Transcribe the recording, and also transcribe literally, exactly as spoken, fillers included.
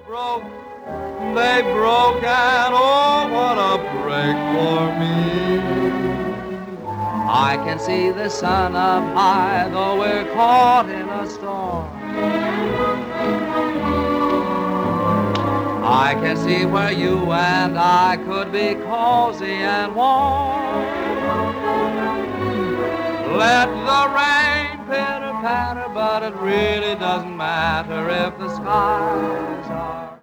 broke, they broke, and oh, what a break for me. I can see the sun up high, though we're caught in a storm. I can see where you and I could be cozy and warm. Let the rain pitter-patter, but it really doesn't matter if the skies are